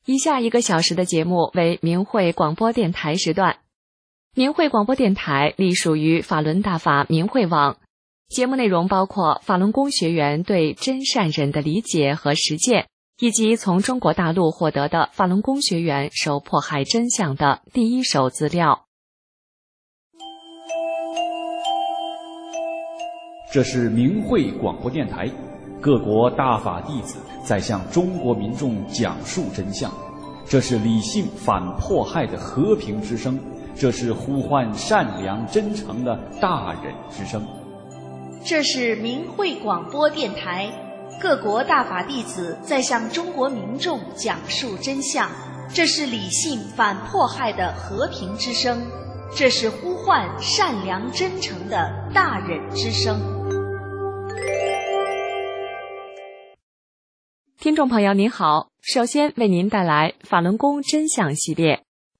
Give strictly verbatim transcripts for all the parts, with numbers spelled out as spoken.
以下一个小时的节目为明慧广播电台时段。明慧广播电台隶属于法轮大法明慧网，节目内容包括法轮功学员对真善忍的理解和实践，以及从中国大陆获得的法轮功学员受迫害真相的第一手资料。 这是明慧广播电台，各国大法弟子在向中国民众讲述真相，这是理性反迫害的和平之声，这是呼唤善良真诚的大忍之声。 这是明慧广播电台，各国大法弟子在向中国民众讲述真相，这是理性反迫害的和平之声，这是呼唤善良真诚的大忍之声。 听众朋友您好，首先为您带来法轮功真相系列。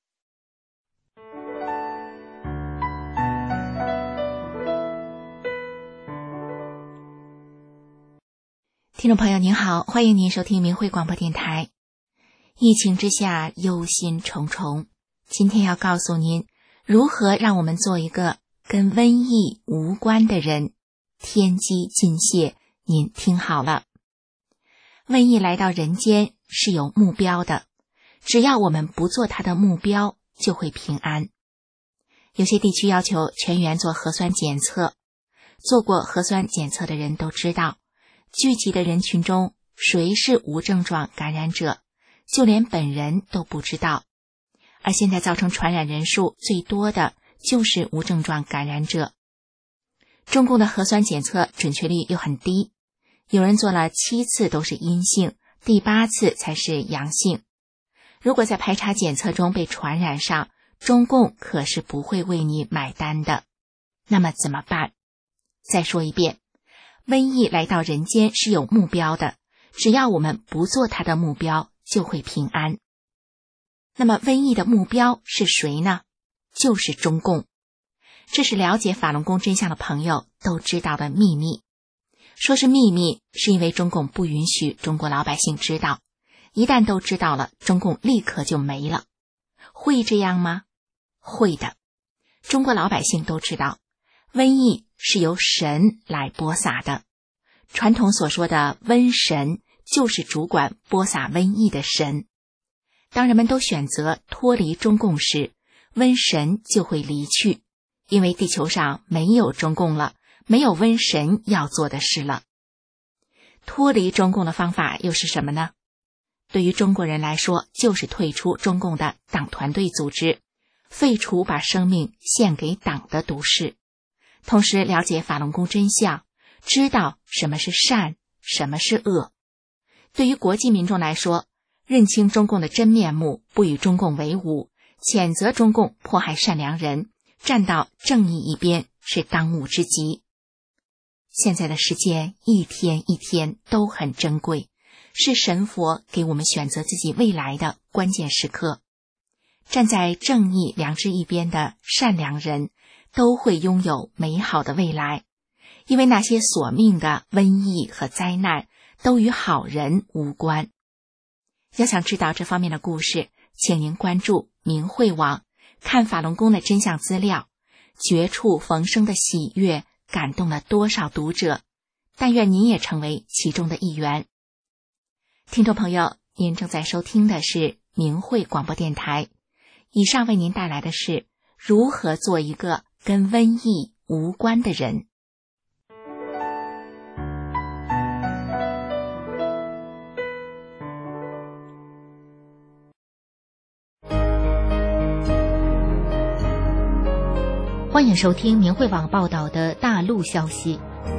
听众朋友您好，欢迎您收听明慧广播电台。疫情之下忧心忡忡，今天要告诉您如何让我们做一个跟瘟疫无关的人。天机尽泄，您听好了。瘟疫来到人间是有目标的，只要我们不做它的目标，就会平安。有些地区要求全员做核酸检测，做过核酸检测的人都知道，聚集的人群中谁是无症状感染者，就连本人都不知道。而现在造成传染人数最多的就是无症状感染者。中共的核酸检测准确率又很低，有人做了七次都是阴性，第八次才是阳性。如果在排查检测中被传染上，中共可是不会为你买单的。那么怎么办？再说一遍，瘟疫来到人间是有目标的，只要我们不做它的目标，就会平安。那么瘟疫的目标是谁呢？就是中共。这是了解法轮功真相的朋友都知道的秘密。说是秘密，是因为中共不允许中国老百姓知道，一旦都知道了，中共立刻就没了。会这样吗？会的。中国老百姓都知道，瘟疫是由神来播撒的。传统所说的瘟神，就是主管播撒瘟疫的神。当人们都选择脱离中共时，瘟神就会离去，因为地球上没有中共了，没有瘟神要做的事了。脱离中共的方法又是什么呢？对于中国人来说，就是退出中共的党团队组织，废除把生命献给党的毒誓，同时了解法轮功真相，知道什么是善，什么是恶。对于国际民众来说，认清中共的真面目，不与中共为伍，谴责中共迫害善良人，站到正义一边，是当务之急。现在的时间一天一天都很珍贵，是神佛给我们选择自己未来的关键时刻。站在正义良知一边的善良人都会拥有美好的未来，因为那些索命的瘟疫和灾难都与好人无关。要想知道这方面的故事，请您关注明慧网，看法轮功的真相资料，绝处逢生的喜悦感动了多少读者，但愿您也成为其中的一员。听众朋友，您正在收听的是明慧广播电台，以上为您带来的是如何做一个跟瘟疫无关的人。欢迎收听明慧网报道的大陆消息。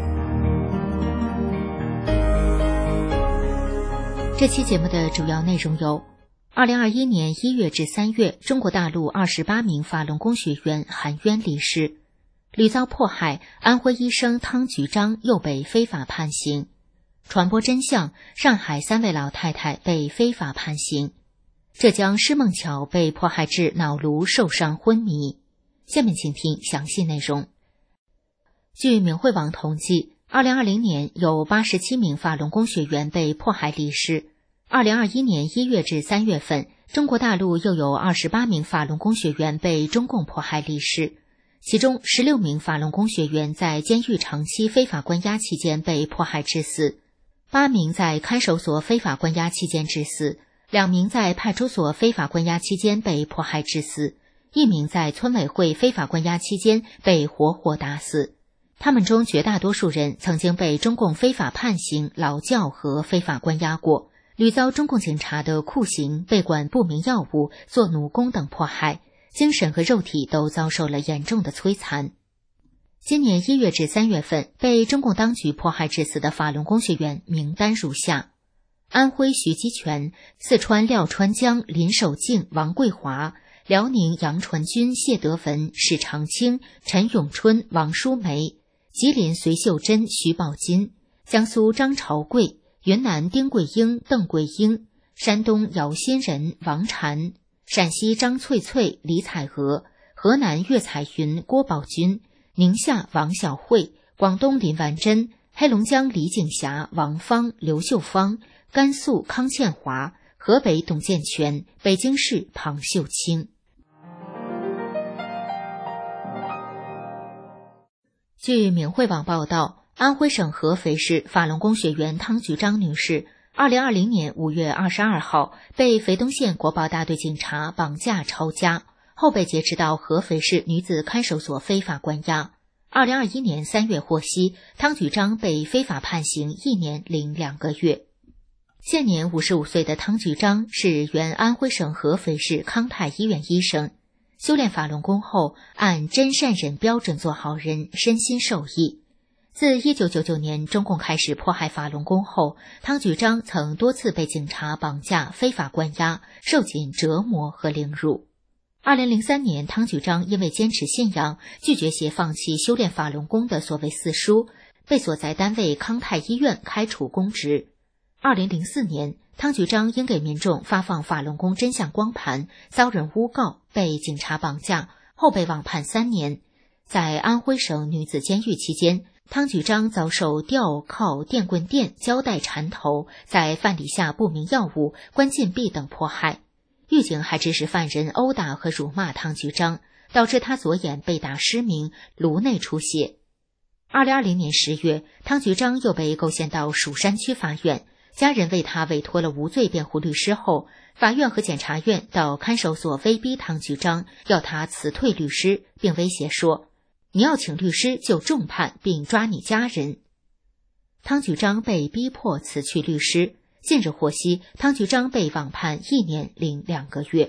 这期节目的主要内容有：二零二一年一月至三月，中国大陆二十八名法轮功学员含冤离世；屡遭迫害，安徽医生汤菊章又被非法判刑；传播真相，上海三位老太太被非法判刑；浙江施梦桥被迫害致脑颅受伤昏迷。下面请听详细内容。据明慧网统计，二零二零年有八十七名法轮功学员被迫害离世， 二零二一年一月至三月份，中国大陆又有二十八名法轮功学员被中共迫害离世，其中十六名法轮功学员在监狱长期非法关押期间被迫害致死，八名在看守所非法关押期间致死，两名在派出所非法关押期间被迫害致死，一名在村委会非法关押期间被活活打死。他们中绝大多数人曾经被中共非法判刑、劳教和非法关押过，屡遭中共警察的酷刑、被管不明药物、做奴工等迫害，精神和肉体都遭受了严重的摧残。今年一月至三月份，被中共当局迫害致死的法轮功学员名单如下：安徽徐基全、四川廖川江林守敬、王桂华、辽宁杨传军、谢德文、史长青、陈永春、王淑梅、吉林隋秀珍、徐宝金、江苏张朝贵、云南丁桂英、邓桂英、山东姚新仁、王禅、陕西张翠翠、李彩娥、河南岳彩云、郭宝军、宁夏王小慧、广东林完珍、黑龙江李景霞、王芳、刘秀芳、甘肃康倩华、河北董建全、北京市庞秀清。据明慧网报道，安徽省合肥市法轮功学员汤菊章女士二零二零年五月二十二号被肥东县国保大队警察绑架抄家，后被劫持到合肥市女子看守所非法关押。二零二一年三月获悉，汤菊章被非法判刑一年零两个月。现年五十五岁的汤菊章是原安徽省合肥市康泰医院医生，修炼法轮功后，按真善忍标准做好人，身心受益。自一九九九年中共开始迫害法轮功后，汤菊章曾多次被警察绑架、非法关押，受尽折磨和凌辱。二零零三年，汤菊章因为坚持信仰，拒绝写放弃修炼法轮功的所谓四书，被所在单位康泰医院开除公职。二零零四年，汤菊章因给民众发放法轮功真相光盘，遭人诬告，被警察绑架，后被网判三年。在安徽省女子监狱期间，汤菊章遭受吊、铐、电棍电、胶带缠头，在饭底下不明药物、关禁闭等迫害。狱警还指使犯人殴打和辱骂汤菊章，导致他左眼被打失明，颅内出血。二零二零年十月，汤菊章又被构陷到蜀山区法院，家人为他委托了无罪辩护律师后，法院和检察院到看守所威逼汤菊章，要他辞退律师，并威胁说：“你要请律师就重判并抓你家人。”汤菊章被逼迫辞去律师。近日获悉，汤菊章被网判一年零两个月。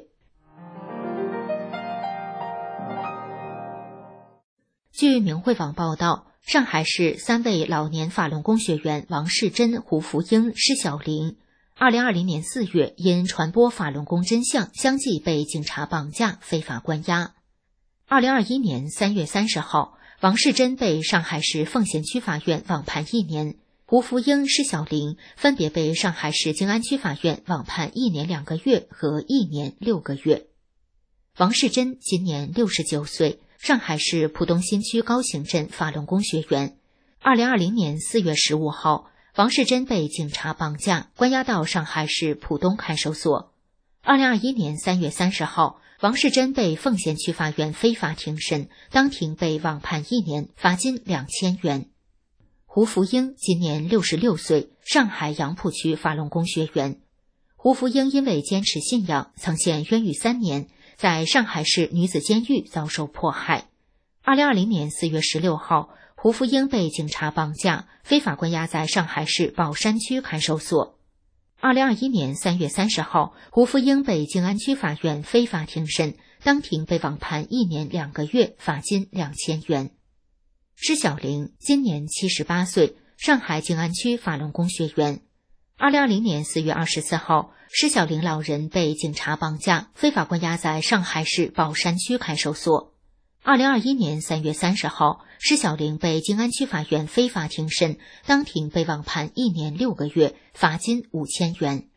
据明慧网报道，上海市三位老年法轮功学员王世珍、胡福英、施小玲，二零二零年四月因传播法轮功真相，相继被警察绑架、非法关押。二零二一年三月三十号，王世珍被上海市奉贤区法院网判一年。胡福英、施小玲分别被上海市静安区法院网判一年两个月和一年六个月。王世珍今年六十九岁，上海市浦东新区高行镇法轮功学员。二零二零年四月十五号，王世珍被警察绑架，关押到上海市浦东看守所。二零二一年三月三十号，王世珍被奉贤区法院非法庭审，当庭被网判一年，罚金两千元。胡福英今年六十六岁，上海杨浦区法轮功学员。胡福英因为坚持信仰，曾陷冤狱三年，在上海市女子监狱遭受迫害。二零二零年四月十六号，胡福英被警察绑架，非法关押在上海市宝山区看守所。二零二一年三月三十号，胡福英被静安区法院非法庭审，当庭被网判一年两个月，罚金两千元。施小玲今年七十八岁，上海静安区法轮功学员。二零二零年四月二十四号，施小玲老人被警察绑架，非法关押在上海市宝山区看守所。二零二一年三月三十号，施小玲被静安区法院非法庭审，当庭被网判一年六个月，罚金五千元。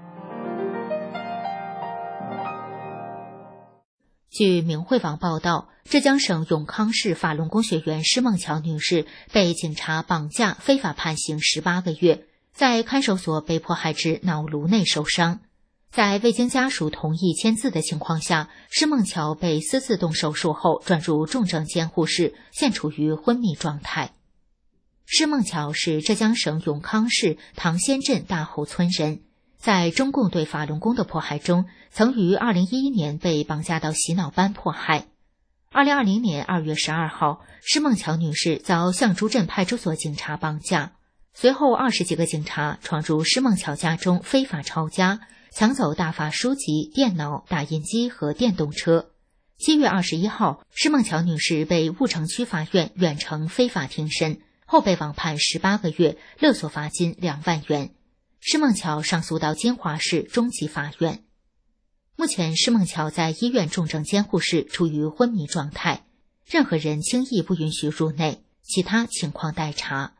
据明慧网报道，浙江省永康市法轮功学员施梦桥女士被警察绑架，非法判刑十八个月。 在看守所被迫害至脑颅内受伤。在未经家属同意签字的情况下，施梦桥被私自动手术后转入重症监护室，现处于昏迷状态。施梦桥是浙江省永康市唐仙镇大后村人，在中共对法轮功的迫害中，曾于二零一一年被绑架到洗脑班迫害。二零二零年二月十二号，施梦桥女士遭象珠镇派出所警察绑架，随后二十几个警察闯入施梦桥家中非法抄家，抢走大法书籍、电脑、打印机和电动车。七月二十一号，施梦桥女士被婺城区法院远程非法庭审，后被网判十八个月，勒索罚金两万元。施梦桥上诉到金华市中级法院。目前施梦桥在医院重症监护室处于昏迷状态，任何人轻易不允许入内，其他情况待查。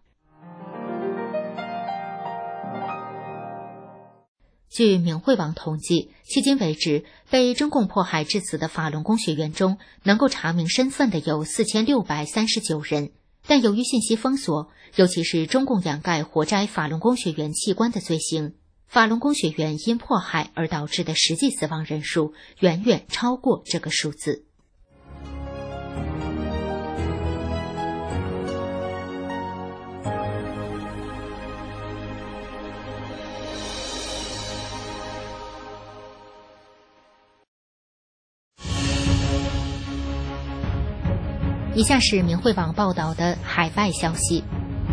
据明慧网统计，迄今为止，被中共迫害致死的法轮功学员中，能够查明身份的有四千六百三十九人。但由于信息封锁，尤其是中共掩盖活摘法轮功学员器官的罪行，法轮功学员因迫害而导致的实际死亡人数远远超过这个数字。以下是明慧网报道的海外消息，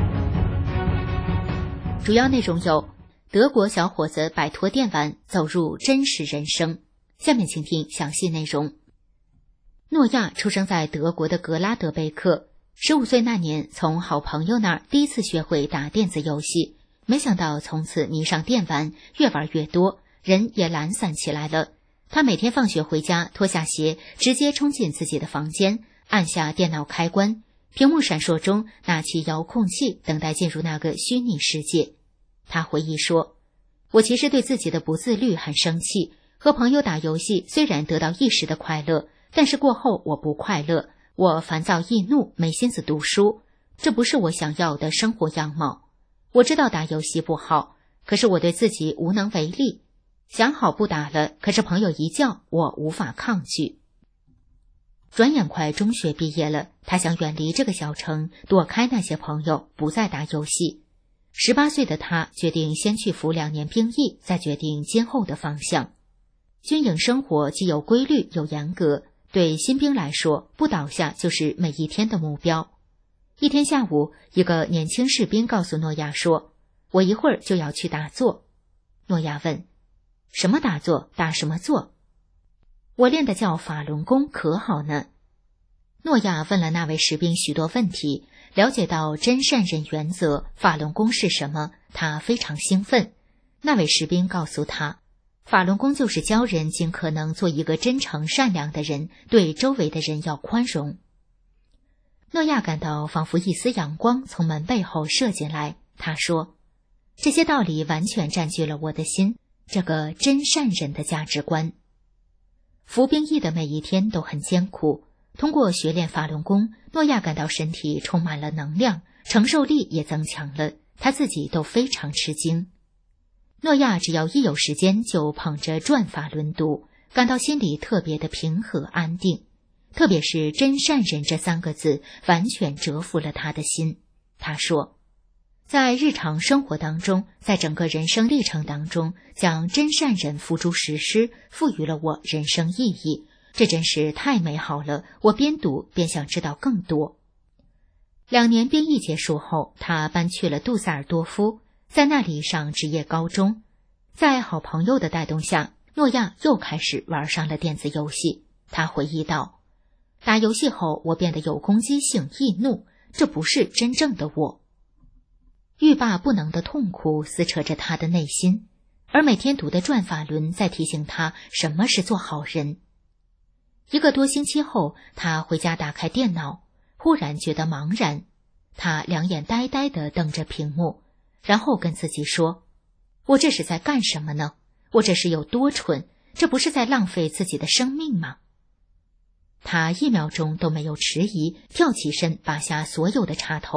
主要内容有：德国小伙子摆脱电玩，走入真实人生。下面请听详细内容。诺亚出生在德国的格拉德贝克，十五岁那年从好朋友那儿第一次学会打电子游戏，没想到从此迷上电玩，越玩越多，人也懒散起来了。他每天放学回家，脱下鞋，直接冲进自己的房间，按下电脑开关，屏幕闪烁中拿起遥控器，等待进入那个虚拟世界。他回忆说，我其实对自己的不自律很生气，和朋友打游戏虽然得到一时的快乐，但是过后我不快乐，我烦躁易怒，没心思读书，这不是我想要的生活样貌。我知道打游戏不好，可是我对自己无能为力，想好不打了，可是朋友一叫，我无法抗拒。转眼快中学毕业了，他想远离这个小城，躲开那些朋友，不再打游戏。十八岁的他决定先去服两年兵役，再决定今后的方向。军营生活既有规律又严格，对新兵来说，不倒下就是每一天的目标。一天下午，一个年轻士兵告诉诺亚说，我一会儿就要去打坐。诺亚问，什么打坐？打什么坐？我练的叫法轮功，可好呢？诺亚问了那位士兵许多问题，了解到真善忍原则，法轮功是什么，他非常兴奋。那位士兵告诉他，法轮功就是教人尽可能做一个真诚善良的人，对周围的人要宽容。诺亚感到仿佛一丝阳光从门背后射进来，他说，这些道理完全占据了我的心，这个真善忍的价值观。服兵役的每一天都很艰苦，通过学练法轮功，诺亚感到身体充满了能量，承受力也增强了，他自己都非常吃惊。诺亚只要一有时间就捧着转法轮读，感到心里特别的平和安定，特别是真善忍这三个字完全折服了他的心。他说，在日常生活当中，在整个人生历程当中，将真善忍付诸实施，赋予了我人生意义，这真是太美好了，我边读边想知道更多。两年兵役结束后，他搬去了杜塞尔多夫，在那里上职业高中。在好朋友的带动下，诺亚又开始玩上了电子游戏。他回忆道，打游戏后我变得有攻击性、易怒，这不是真正的我。欲罢不能的痛苦撕扯着他的内心，而每天读的转法轮在提醒他什么是做好人。一个多星期后，他回家打开电脑，忽然觉得茫然，他两眼呆呆地瞪着屏幕，然后跟自己说，我这是在干什么呢？我这是有多蠢？这不是在浪费自己的生命吗？他一秒钟都没有迟疑，跳起身拔下所有的插头，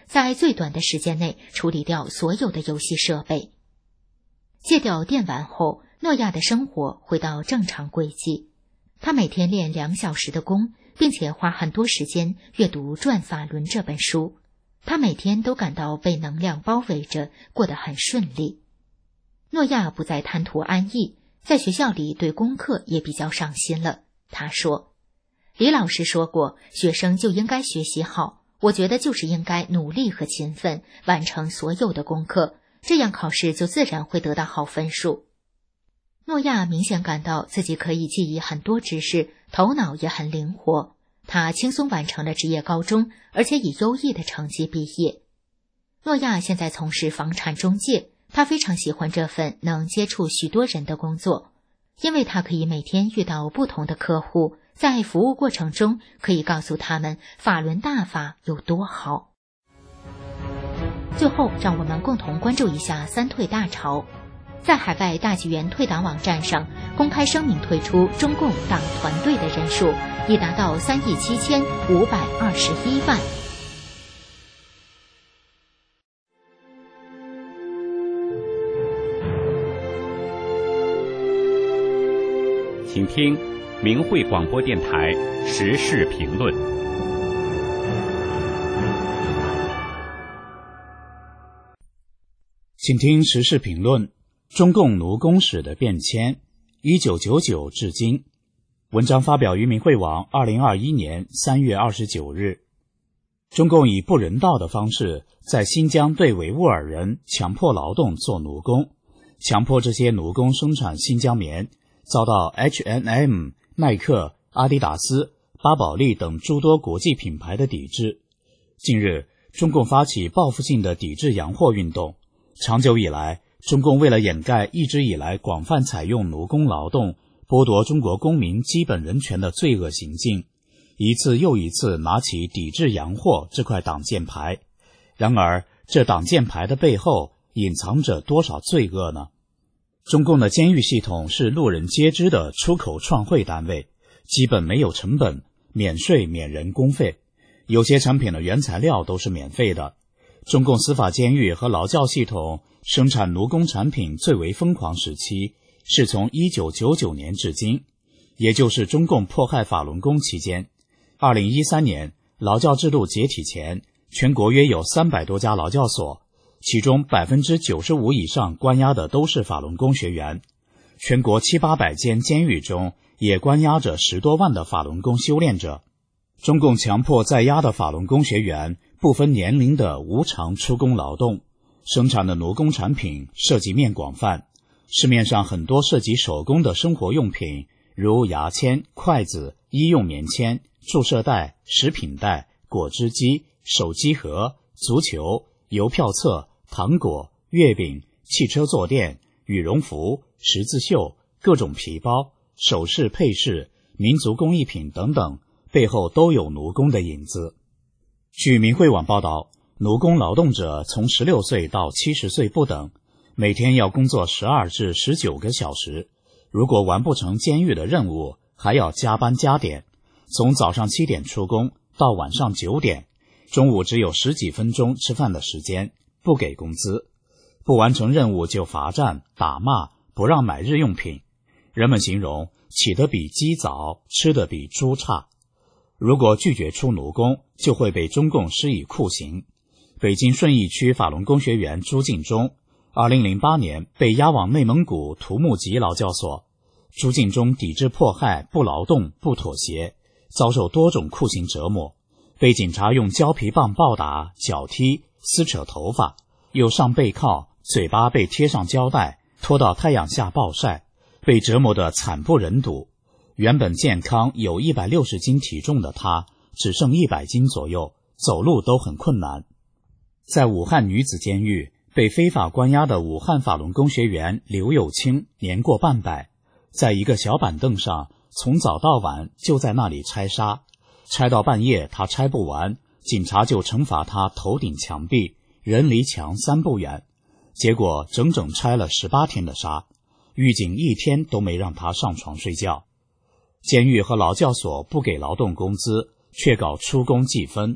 在最短的时间内处理掉所有的游戏设备。戒掉电玩后，诺亚的生活回到正常轨迹。他每天练两小时的功，并且花很多时间阅读《转法轮》这本书。他每天都感到被能量包围着，过得很顺利。诺亚不再贪图安逸，在学校里对功课也比较上心了。他说，李老师说过，学生就应该学习好，我觉得就是应该努力和勤奋，完成所有的功课，这样考试就自然会得到好分数。诺亚明显感到自己可以记忆很多知识，头脑也很灵活。他轻松完成了职业高中，而且以优异的成绩毕业。诺亚现在从事房产中介，他非常喜欢这份能接触许多人的工作，因为他可以每天遇到不同的客户，在服务过程中可以告诉他们法轮大法有多好。最后，让我们共同关注一下三退大潮。在海外大纪元退党网站上公开声明，退出中共党团队的人数已达到三亿七千五百二十一万。 请听明慧广播电台时事评论。 请听时事评论：中共奴工史的变迁，一九九九至今。文章发表于明慧网二零二一年三月二十九日。中共以不人道的方式在新疆对维吾尔人强迫劳动做奴工，强迫这些奴工生产新疆棉，遭到 H and M、耐克、阿迪达斯、巴宝莉等诸多国际品牌的抵制。近日，中共发起报复性的抵制洋货运动。长久以来，中共为了掩盖一直以来广泛采用奴工劳动、剥夺中国公民基本人权的罪恶行径，一次又一次拿起抵制洋货这块挡箭牌。然而，这挡箭牌的背后隐藏着多少罪恶呢？中共的监狱系统是路人皆知的出口创汇单位，基本没有成本，免税免人工费，有些产品的原材料都是免费的。中共司法监狱和劳教系统生产奴工产品最为疯狂时期是从一九九九年至今，也就是中共迫害法轮功期间。二零一三年劳教制度解体前，全国约有三百多家劳教所，其中 百分之九十五 以上关押的都是法轮功学员。全国七八百间监狱中也关押着十多万的法轮功修炼者。中共强迫在押的法轮功学员不分年龄的无偿出工劳动，生产的奴工产品涉及面广泛，市面上很多涉及手工的生活用品，如牙签、筷子、医用棉签、注射带、食品袋、果汁机、手机盒、足球、邮票册、糖果、月饼、汽车坐垫、羽绒服、十字绣、各种皮包、首饰配饰、民族工艺品等等，背后都有奴工的影子。据明慧网报道，奴工劳动者从十六岁到七十岁不等，每天要工作十二至十九个小时，如果完不成监狱的任务，还要加班加点，从早上七点出工到晚上九点，中午只有十几分钟吃饭的时间，不给工资，不完成任务就罚站、打骂，不让买日用品。人们形容起得比鸡早，吃得比猪差。如果拒绝出奴工，就会被中共施以酷刑。北京顺义区法轮功学员朱敬忠二零零八年被押往内蒙古图木吉劳教所。朱敬忠抵制迫害，不劳动，不妥协，遭受多种酷刑折磨，被警察用胶皮棒暴打、脚踢、撕扯头发，又上背铐，嘴巴被贴上胶带，拖到太阳下暴晒，被折磨得惨不忍睹。原本健康有一百六十斤体重的他，只剩一百斤左右，走路都很困难。在武汉女子监狱，被非法关押的武汉法轮功学员刘有清年过半百，在一个小板凳上，从早到晚就在那里拆沙，拆到半夜他拆不完，警察就惩罚他头顶墙壁，人离墙三步远，结果整整拆了十八天的沙，狱警一天都没让他上床睡觉。监狱和劳教所不给劳动工资，却搞出工计分，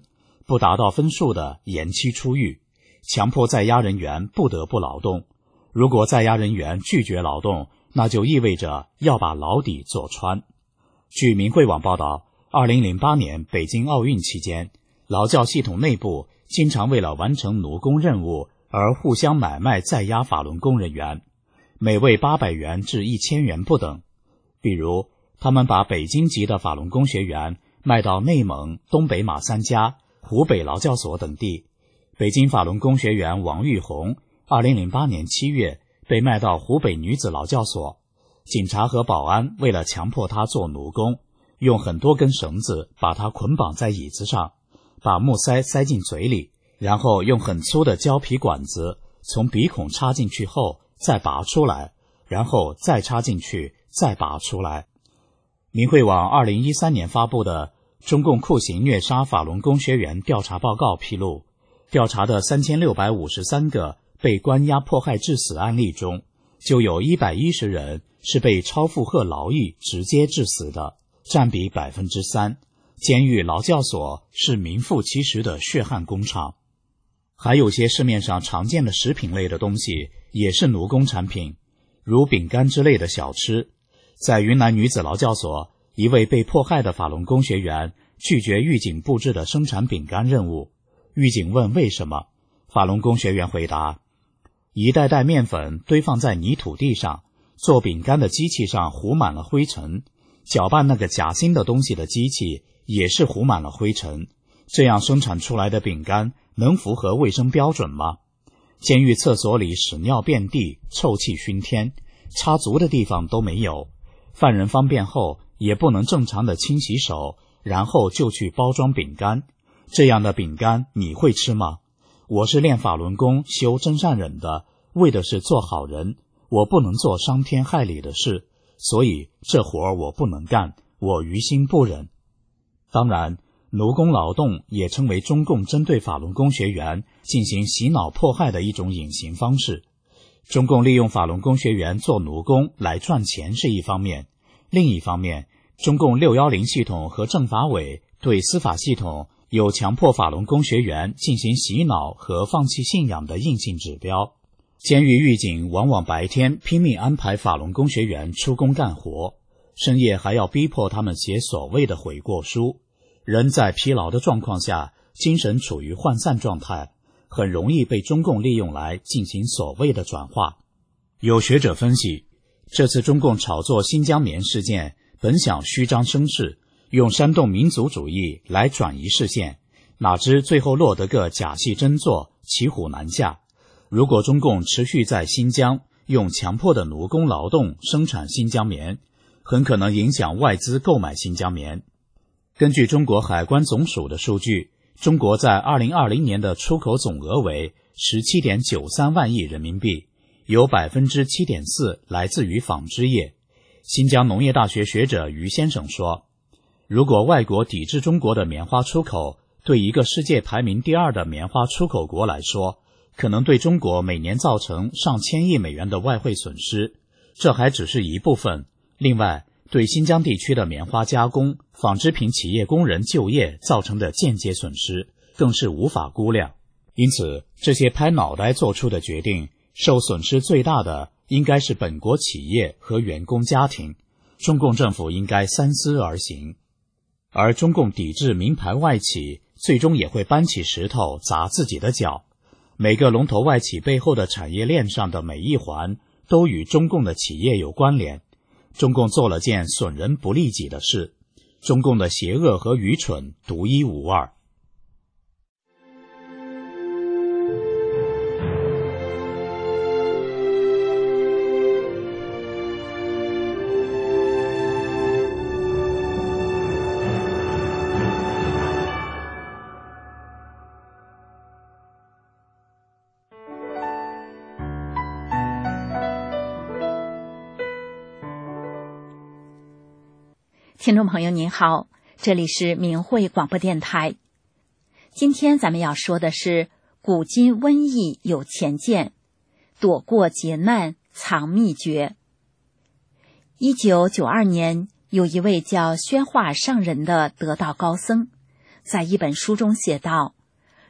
不达到分数的延期出狱，强迫在押人员不得不劳动。如果在押人员拒绝劳动，那就意味着要把牢底坐穿。据明慧网报道，二零零八年北京奥运期间，劳教系统内部经常为了完成奴工任务而互相买卖在押法轮功人员，每位八百元至一千元不等。比如，他们把北京籍的法轮功学员卖到内蒙、东北马三家、湖北劳教所等地。北京法轮功学员王玉红，二零零八年七月被卖到湖北女子劳教所，警察和保安为了强迫他做奴工，用很多根绳子把他捆绑在椅子上，把木塞塞进嘴里，然后用很粗的胶皮管子从鼻孔插进去后再拔出来，然后再插进去，再拔出来。明慧网二零一三年发布的中共酷刑虐杀法轮功学员调查报告披露，调查的三千六百五十三个被关押迫害致死案例中，就有一百一十人是被超负荷劳役直接致死的，占比 百分之三。 监狱劳教所是名副其实的血汗工厂。还有些市面上常见的食品类的东西也是奴工产品，如饼干之类的小吃。在云南女子劳教所，一位被迫害的法轮功学员拒绝狱警布置的生产饼干任务。狱警问为什么，法轮功学员回答，一袋袋面粉堆放在泥土地上，做饼干的机器上糊满了灰尘，搅拌那个夹心的东西的机器也是糊满了灰尘，这样生产出来的饼干能符合卫生标准吗？监狱厕所里屎尿遍地，臭气熏天，插足的地方都没有，犯人方便后也不能正常的清洗手，然后就去包装饼干，这样的饼干你会吃吗？我是练法轮功修真善忍的，为的是做好人，我不能做伤天害理的事，所以这活我不能干，我于心不忍。当然，奴工劳动也成为中共针对法轮功学员进行洗脑迫害的一种隐形方式。中共利用法轮功学员做奴工来赚钱是一方面，另一方面，中共六一零系统和政法委对司法系统有强迫法轮功学员进行洗脑和放弃信仰的硬性指标。监狱狱警往往白天拼命安排法轮功学员出工干活，深夜还要逼迫他们写所谓的悔过书。人在疲劳的状况下，精神处于涣散状态，很容易被中共利用来进行所谓的转化。有学者分析，这次中共炒作新疆棉事件本想虚张声势，用煽动民族主义来转移视线，哪知最后落得个假戏真做，骑虎难下。如果中共持续在新疆用强迫的奴工劳动生产新疆棉，很可能影响外资购买新疆棉。根据中国海关总署的数据，中国在二零二零年的出口总额为 十七点九三万亿人民币，有 百分之七点四 来自于纺织业。新疆农业大学学者于先生说，如果外国抵制中国的棉花出口，对一个世界排名第二的棉花出口国来说，可能对中国每年造成上千亿美元的外汇损失，这还只是一部分。另外，对新疆地区的棉花加工、纺织品企业工人就业造成的间接损失，更是无法估量。因此，这些拍脑袋做出的决定，受损失最大的应该是本国企业和员工家庭，中共政府应该三思而行。而中共抵制名牌外企，最终也会搬起石头砸自己的脚。每个龙头外企背后的产业链上的每一环，都与中共的企业有关联。中共做了件损人不利己的事，中共的邪恶和愚蠢独一无二。 听众朋友您好，这里是明慧广播电台。今天咱们要说的是古今瘟疫有前见，躲过劫难藏秘诀。一九九二年，有一位叫宣化上人的得道高僧，在一本书中写道：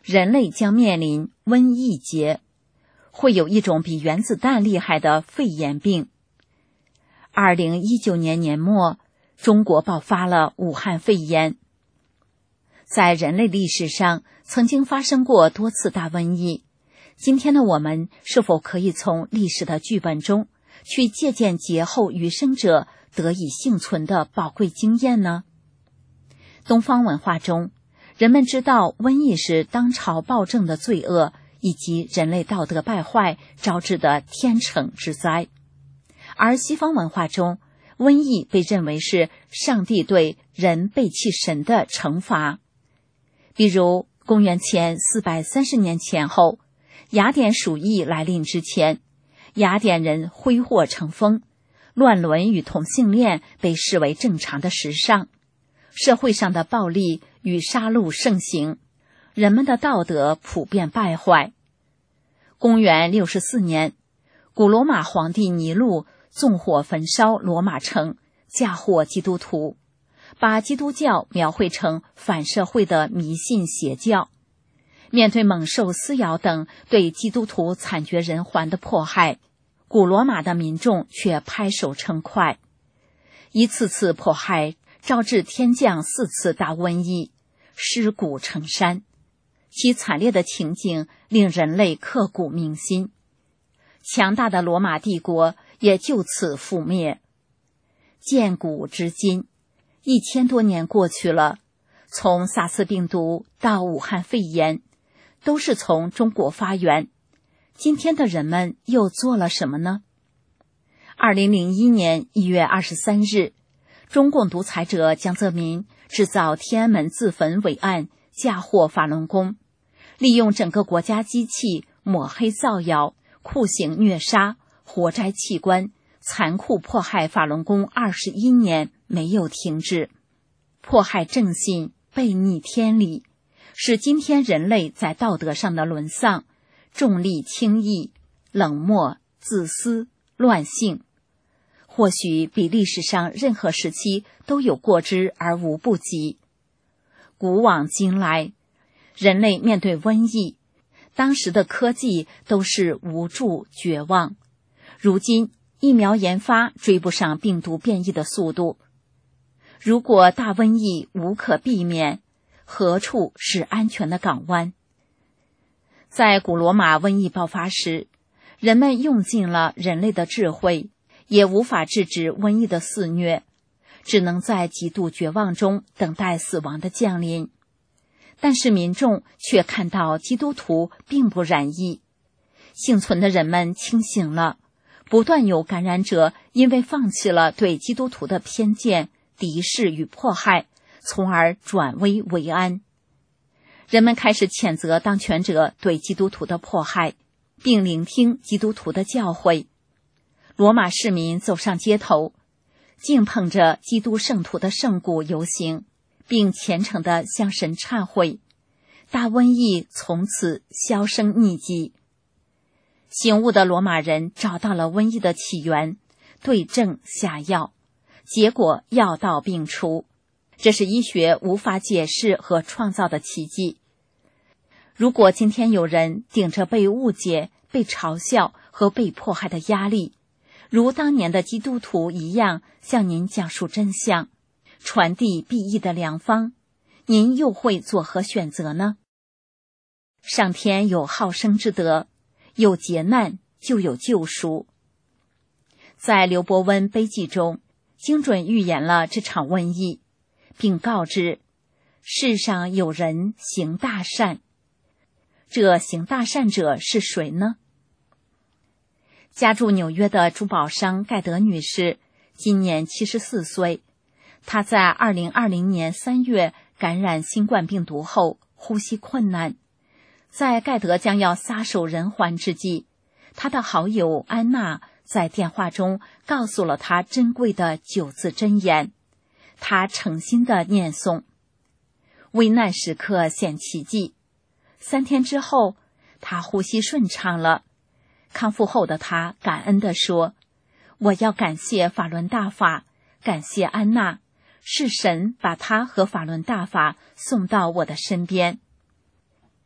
人类将面临瘟疫劫，会有一种比原子弹厉害的肺炎病。二零一九年年末，中国爆发了武汉肺炎。在人类历史上曾经发生过多次大瘟疫，今天的我们是否可以从历史的剧本中去借鉴劫后余生者得以幸存的宝贵经验呢？东方文化中，人们知道瘟疫是当朝暴政的罪恶以及人类道德败坏招致的天惩之灾，而西方文化中，瘟疫被认为是上帝对人背弃神的惩罚。比如公元前四百三十年前后，雅典鼠疫来临之前，雅典人挥霍成风，乱伦与同性恋被视为正常的时尚，社会上的暴力与杀戮盛行，人们的道德普遍败坏。公元六十四年，古罗马皇帝尼禄纵火焚烧罗马城，嫁祸基督徒，把基督教描绘成反社会的迷信邪教。面对猛兽撕咬等对基督徒惨绝人寰的迫害，古罗马的民众却拍手称快。一次次迫害招致天降四次大瘟疫，尸骨成山，其惨烈的情景令人类刻骨铭心。强大的罗马帝国也就此覆灭。建古至今，一千多年过去了，从萨斯病毒到武汉肺炎，都是从中国发源。今天的人们又做了什么呢？二零零一年一月二十三日，中共独裁者江泽民制造天安门自焚伪案，嫁祸法轮功，利用整个国家机器抹黑造谣，酷刑虐杀，活摘器官，残酷迫害法轮功二十一年没有停止，迫害正信，背逆天理，使今天人类在道德上的沦丧，重利轻义，冷漠自私乱性，或许比历史上任何时期都有过之而无不及。古往今来，人类面对瘟疫，当时的科技都是无助绝望，如今疫苗研发追不上病毒变异的速度。如果大瘟疫无可避免，何处是安全的港湾？在古罗马瘟疫爆发时，人们用尽了人类的智慧，也无法制止瘟疫的肆虐，只能在极度绝望中等待死亡的降临。但是民众却看到基督徒并不染疫，幸存的人们清醒了，不断有感染者因为放弃了对基督徒的偏见、敌视与迫害，从而转危为安。人们开始谴责当权者对基督徒的迫害，并聆听基督徒的教诲。罗马市民走上街头，敬捧着基督圣徒的圣骨游行，并虔诚地向神忏悔。大瘟疫从此销声匿迹。醒悟的罗马人找到了瘟疫的起源，对症下药，结果药到病除。这是医学无法解释和创造的奇迹。如果今天有人顶着被误解、被嘲笑和被迫害的压力，如当年的基督徒一样向您讲述真相，传递裨益的良方，您又会作何选择呢？上天有好生之德，有劫难就有救赎。在刘伯温悲记中，精准预言了这场瘟疫，并告知世上有人行大善。这行大善者是谁呢？家住纽约的珠宝商盖德女士今年七十四岁，她在二零二零年三月感染新冠病毒后呼吸困难，在盖德将要撒手人寰之际，她的好友安娜在电话中告诉了她珍贵的九字真言，她诚心的念诵。危难时刻显奇迹，三天之后，她呼吸顺畅了。康复后的他感恩地说：“我要感谢法轮大法，感谢安娜，是神把他和法轮大法送到我的身边。”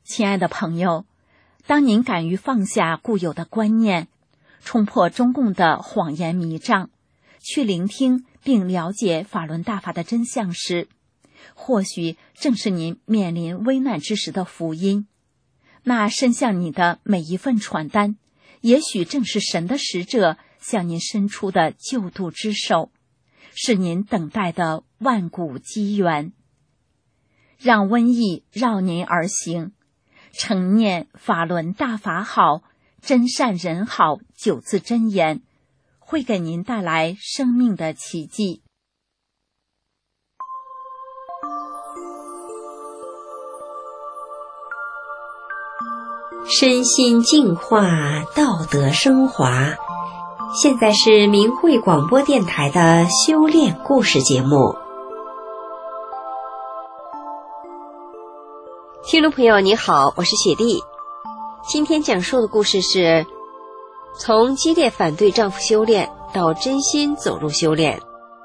亲爱的朋友，当您敢于放下固有的观念，冲破中共的谎言迷障，去聆听并了解法轮大法的真相时，或许正是您面临危难之时的福音。那伸向你的每一份传单，也许正是神的使者向您伸出的救度之手，是您等待的万古机缘。让瘟疫绕您而行，诚念法轮大法好，真善人好九字真言，会给您带来生命的奇迹。 身心净化，道德升华。现在是明慧广播电台的修炼故事节目。 听众朋友你好，我是雪莉。今天讲述的故事是从激烈反对丈夫修炼到真心走入修炼。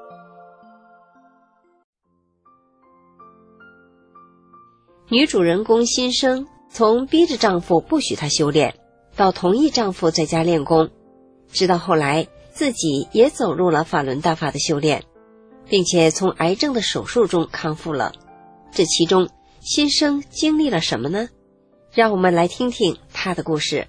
女主人公心声从逼着丈夫不许她修炼，到同意丈夫在家练功，直到后来自己也走入了法轮大法的修炼，并且从癌症的手术中康复了。这其中心声经历了什么呢？让我们来听听她的故事。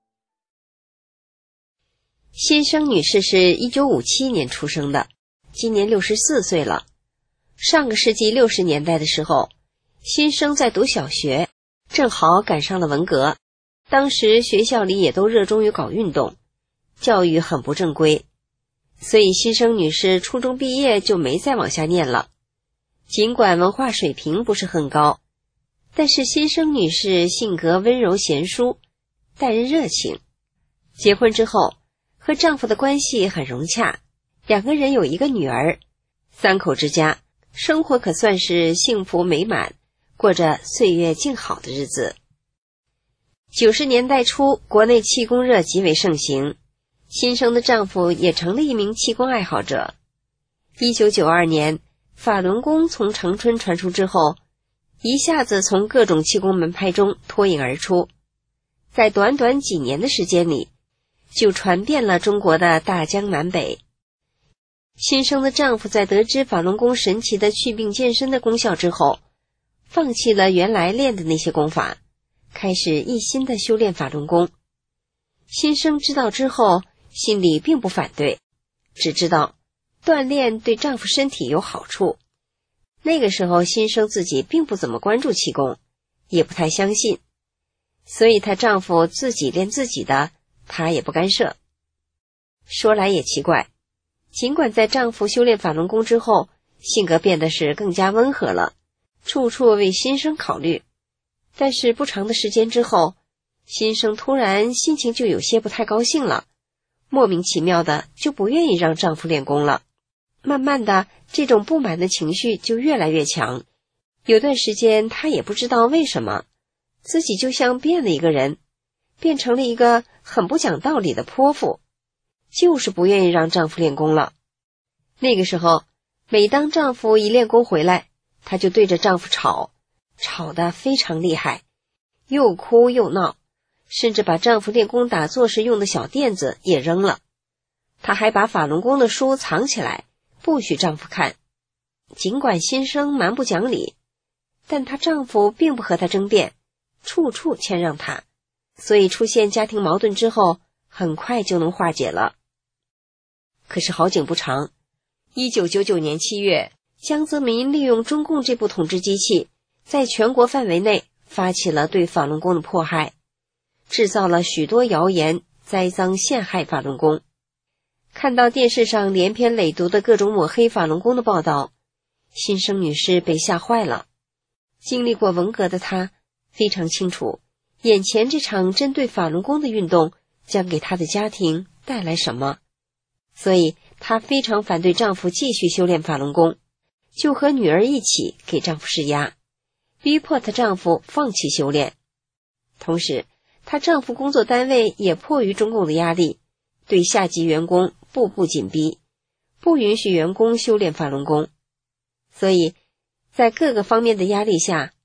心声女士是一九五七年出生的，今年六十四岁了。上个世纪六十年代的时候，心声在读小学，正好赶上了文革。当时学校里也都热衷于搞运动，教育很不正规，所以心声女士初中毕业就没再往下念了。尽管文化水平不是很高，但是心声女士性格温柔贤淑，待人热情。结婚之后和丈夫的关系很融洽，两个人有一个女儿，三口之家生活可算是幸福美满，过着岁月静好的日子。九十年代初，国内气功热极为盛行，心声的丈夫也成了一名气功爱好者。一九九二年，法轮功从长春传出之后，一下子从各种气功门派中脱颖而出，在短短几年的时间里，就传遍了中国的大江南北。心声的丈夫在得知法轮功神奇的祛病健身的功效之后，放弃了原来练的那些功法，开始一心的修炼法轮功。心声知道之后，心里并不反对，只知道锻炼对丈夫身体有好处。那个时候心声自己并不怎么关注气功，也不太相信，所以她丈夫自己练自己的，她也不干涉。说来也奇怪，尽管在丈夫修炼法轮功之后，性格变得是更加温和了，处处为心声考虑，但是不长的时间之后，心声突然心情就有些不太高兴了，莫名其妙的就不愿意让丈夫练功了。慢慢的，这种不满的情绪就越来越强，有段时间她也不知道为什么，自己就像变了一个人，变成了一个很不讲道理的泼妇，就是不愿意让丈夫练功了。那个时候，每当丈夫一练功回来，她就对着丈夫吵，吵得非常厉害，又哭又闹，甚至把丈夫练功打坐时用的小垫子也扔了。她还把法轮功的书藏起来，不许丈夫看。尽管心声蛮不讲理，但她丈夫并不和她争辩，处处谦让她，所以出现家庭矛盾之后，很快就能化解了。可是好景不长，一九九九年七月，江泽民利用中共这部统治机器，在全国范围内发起了对法轮功的迫害，制造了许多谣言，栽赃陷害法轮功。看到电视上连篇累牍的各种抹黑法轮功的报道，心声女士被吓坏了。经历过文革的她非常清楚，眼前这场针对法轮功的运动将给她的家庭带来什么，所以她非常反对丈夫继续修炼法轮功，就和女儿一起给丈夫施压，逼迫她丈夫放弃修炼。同时，她丈夫工作单位也迫于中共的压力，对下级员工步步紧逼，不允许员工修炼法轮功。所以在各个方面的压力下，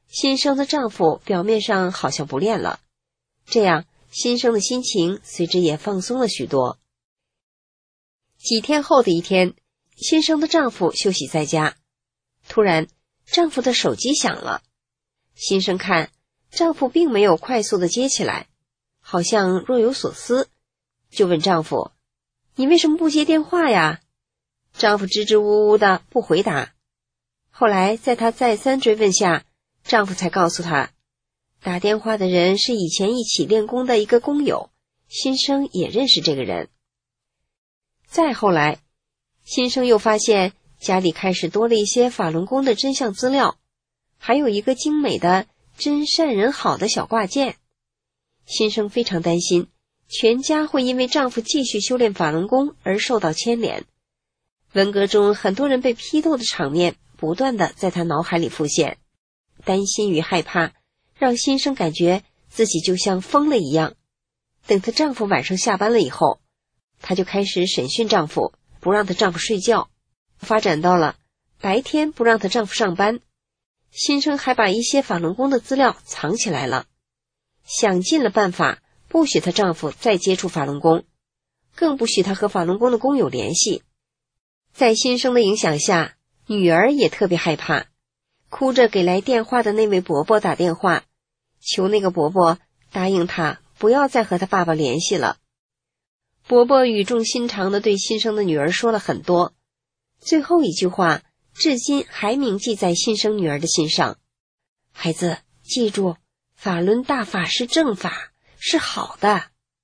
新生的丈夫表面上好像不练了，这样新生的心情随之也放松了许多。几天后的一天，新生的丈夫休息在家，突然丈夫的手机响了。新生看丈夫并没有快速地接起来，好像若有所思，就问丈夫：你为什么不接电话呀？丈夫支支吾吾的不回答。后来在她再三追问下，丈夫才告诉她，打电话的人是以前一起练功的一个工友，新生也认识这个人。再后来，新生又发现家里开始多了一些法轮功的真相资料，还有一个精美的真善人好的小挂件。新生非常担心全家会因为丈夫继续修炼法轮功而受到牵连。文革中很多人被批斗的场面不断地在她脑海里浮现，担心与害怕让新生感觉自己就像疯了一样。等她丈夫晚上下班了以后，她就开始审讯丈夫，不让她丈夫睡觉，发展到了白天不让她丈夫上班。新生还把一些法轮功的资料藏起来了，想尽了办法不许她丈夫再接触法轮功，更不许她和法轮功的工友联系。在新生的影响下，女儿也特别害怕，哭着给来电话的那位伯伯打电话，求那个伯伯答应她不要再和她爸爸联系了。伯伯语重心长地对新生的女儿说了很多，最后一句话至今还铭记在新生女儿的心上：孩子，记住，法轮大法是正法，是好的。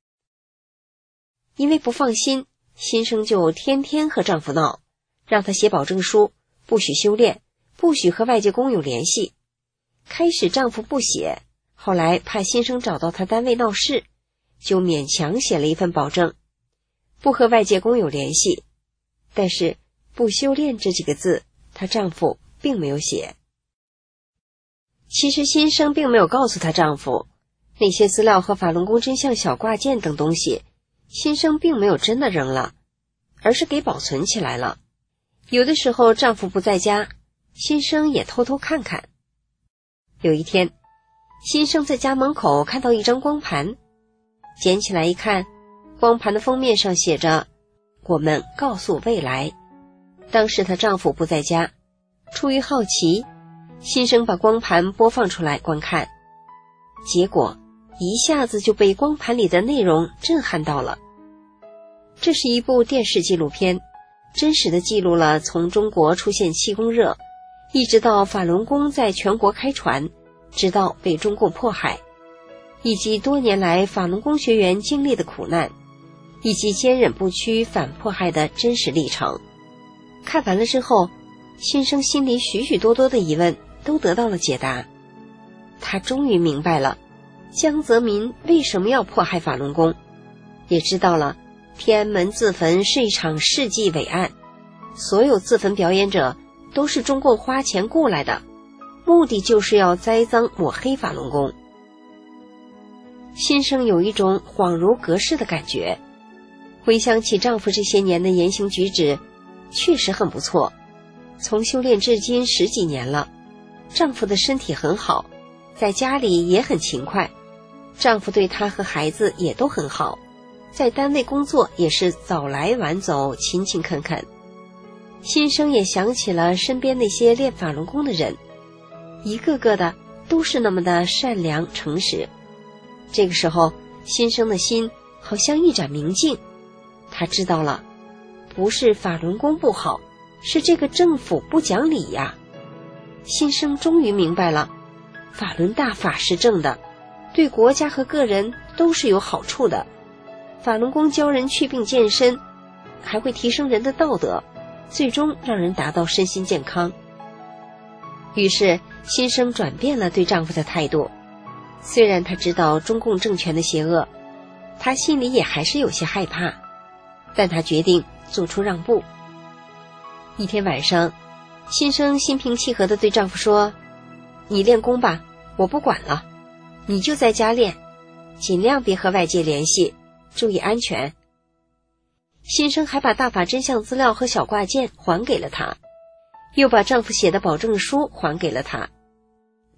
因为不放心，新生就天天和丈夫闹，让他写保证书，不许修炼，不许和外界工友联系。开始丈夫不写，后来怕新生找到他单位闹事，就勉强写了一份保证，不和外界工友联系。但是不修炼这几个字，她丈夫并没有写。其实新生并没有告诉她丈夫，那些资料和法轮功真相小挂件等东西，新生并没有真的扔了，而是给保存起来了。有的时候丈夫不在家，新生也偷偷看看。有一天，新生在家门口看到一张光盘，捡起来一看，光盘的封面上写着我们告诉未来。当时她丈夫不在家，出于好奇，新生把光盘播放出来观看，结果一下子就被光盘里的内容震撼到了。这是一部电视纪录片，真实的记录了从中国出现气功热，一直到法轮功在全国开传，直到被中共迫害，以及多年来法轮功学员经历的苦难，以及坚忍不屈反迫害的真实历程。看完了之后，新生心里许许多多的疑问都得到了解答。他终于明白了江泽民为什么要迫害法轮功，也知道了天安门自焚是一场世纪伟案，所有自焚表演者都是中共花钱雇来的，目的就是要栽赃抹黑法轮功。新生有一种恍如隔世的感觉，回想起丈夫这些年的言行举止，确实很不错。从修炼至今十几年了，丈夫的身体很好，在家里也很勤快，丈夫对她和孩子也都很好，在单位工作也是早来晚走，勤勤恳恳。新生也想起了身边那些练法轮功的人，一个个的都是那么的善良诚实。这个时候，新生的心好像一盏明镜，她知道了，不是法轮功不好，是这个政府不讲理呀。新生终于明白了，法轮大法是正的，对国家和个人都是有好处的。法轮功教人祛病健身，还会提升人的道德，最终让人达到身心健康。于是新生转变了对丈夫的态度，虽然她知道中共政权的邪恶，她心里也还是有些害怕，但她决定做出让步。一天晚上，新生心平气和地对丈夫说，你练功吧，我不管了，你就在家练，尽量别和外界联系，注意安全。新生还把大法真相资料和小挂件还给了他，又把丈夫写的保证书还给了他。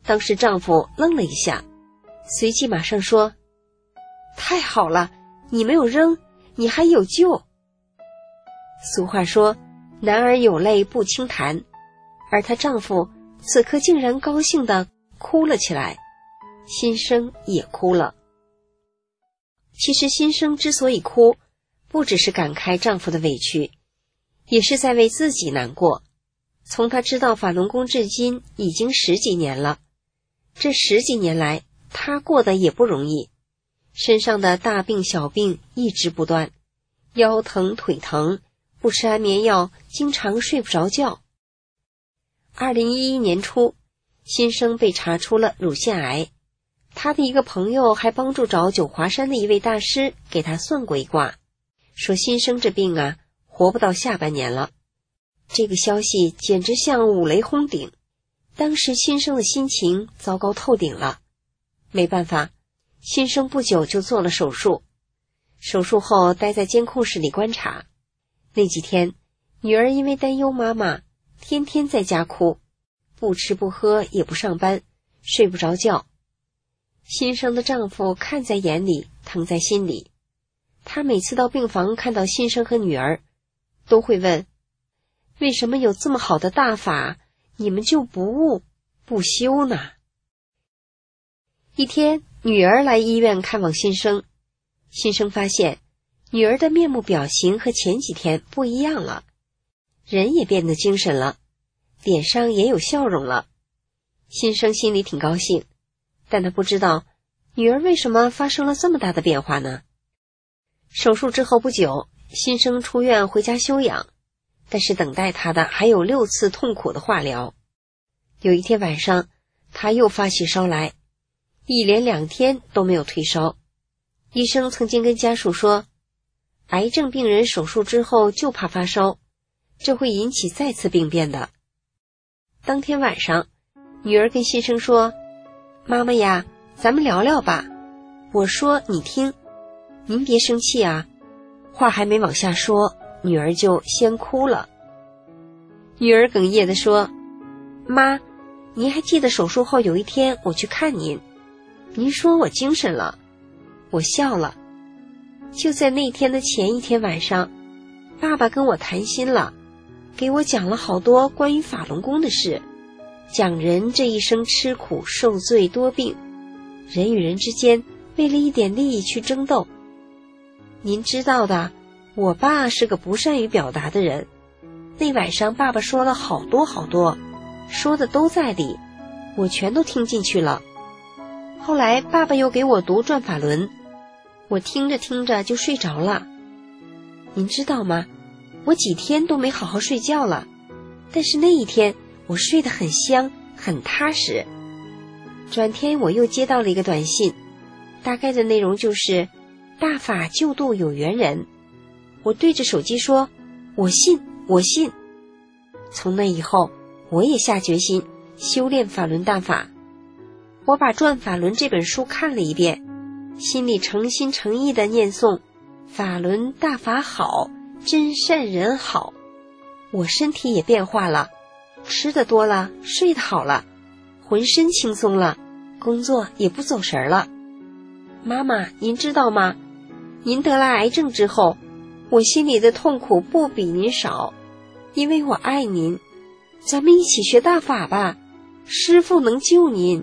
当时丈夫愣了一下，随即马上说：太好了，你没有扔，你还有救。俗话说，男儿有泪不轻弹，而她丈夫此刻竟然高兴地哭了起来，新生也哭了。其实新生之所以哭，不只是感慨丈夫的委屈，也是在为自己难过。从她知道法轮功至今已经十几年了，这十几年来她过得也不容易，身上的大病小病一直不断，腰疼腿疼，不吃安眠药，经常睡不着觉。二零一一年初，新生被查出了乳腺癌，他的一个朋友还帮助找九华山的一位大师给他算过一卦，说新生这病啊，活不到下半年了。这个消息简直像五雷轰顶，当时新生的心情糟糕透顶了。没办法，新生不久就做了手术，手术后待在监控室里观察。那几天，女儿因为担忧妈妈，天天在家哭，不吃不喝也不上班，睡不着觉。新生的丈夫看在眼里，疼在心里。他每次到病房看到新生和女儿，都会问：为什么有这么好的大法，你们就不悟不修呢？一天，女儿来医院看望新生，新生发现女儿的面目表情和前几天不一样了，人也变得精神了，脸上也有笑容了。新生心里挺高兴，但他不知道女儿为什么发生了这么大的变化呢？手术之后不久，新生出院回家休养，但是等待他的还有六次痛苦的化疗。有一天晚上，他又发起烧来，一连两天都没有退烧。医生曾经跟家属说，癌症病人手术之后就怕发烧，这会引起再次病变的。当天晚上，女儿跟新生说：妈妈呀，咱们聊聊吧，我说你听，您别生气啊。话还没往下说，女儿就先哭了。女儿哽咽地说：妈，您还记得手术后有一天我去看您，您说我精神了，我笑了。就在那天的前一天晚上，爸爸跟我谈心了，给我讲了好多关于法轮功的事，讲人这一生吃苦受罪多病，人与人之间为了一点利益去争斗。您知道的，我爸是个不善于表达的人，那晚上爸爸说了好多好多，说的都在理，我全都听进去了。后来爸爸又给我读转法轮，我听着听着就睡着了。您知道吗，我几天都没好好睡觉了，但是那一天我睡得很香很踏实。转天我又接到了一个短信，大概的内容就是大法救度有缘人。我对着手机说，我信我信。从那以后，我也下决心修炼法轮大法。我把《转法轮》这本书看了一遍，心里诚心诚意地念诵法轮大法好，真善人好。我身体也变化了，吃得多了，睡得好了，浑身轻松了，工作也不走神了。妈妈，您知道吗？您得了癌症之后，我心里的痛苦不比您少，因为我爱您。咱们一起学大法吧，师父能救您。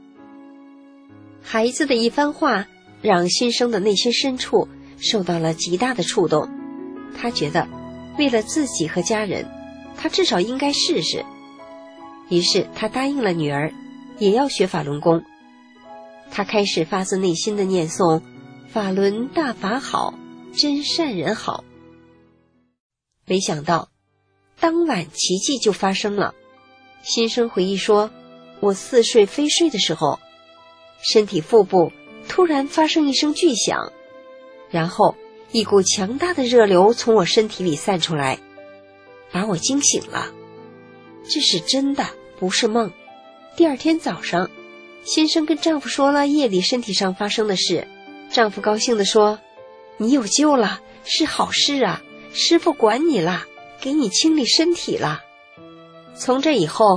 孩子的一番话让新生的内心深处受到了极大的触动，他觉得为了自己和家人，他至少应该试试。于是他答应了女儿也要学法轮功。他开始发自内心的念诵法轮大法好，真善人好。没想到当晚奇迹就发生了。新生回忆说，我似睡非睡的时候，身体腹部突然发生一声巨响，然后一股强大的热流从我身体里散出来，把我惊醒了。这是真的，不是梦。第二天早上，新生跟丈夫说了夜里身体上发生的事，丈夫高兴地说，你有救了，是好事啊，师父管你了，给你清理身体了。从这以后，